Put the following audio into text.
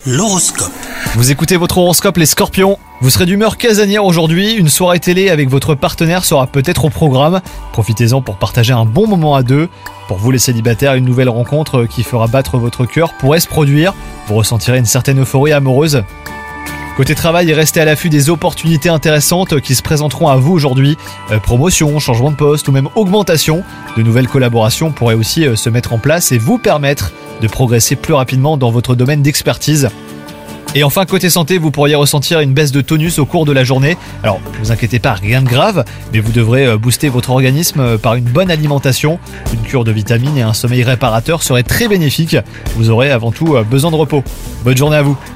L'horoscope. Vous écoutez votre horoscope les Scorpions. Vous serez d'humeur casanière aujourd'hui, une soirée télé avec votre partenaire sera peut-être au programme. Profitez-en pour partager un bon moment à deux. Pour vous les célibataires, une nouvelle rencontre qui fera battre votre cœur pourrait se produire. Vous ressentirez une certaine euphorie amoureuse. Côté travail, restez à l'affût des opportunités intéressantes qui se présenteront à vous aujourd'hui. Promotion, changement de poste ou même augmentation. De nouvelles collaborations pourraient aussi se mettre en place et vous permettre de progresser plus rapidement dans votre domaine d'expertise. Et enfin, côté santé, vous pourriez ressentir une baisse de tonus au cours de la journée. Alors, ne vous inquiétez pas, rien de grave, mais vous devrez booster votre organisme par une bonne alimentation. Une cure de vitamines et un sommeil réparateur seraient très bénéfiques. Vous aurez avant tout besoin de repos. Bonne journée à vous.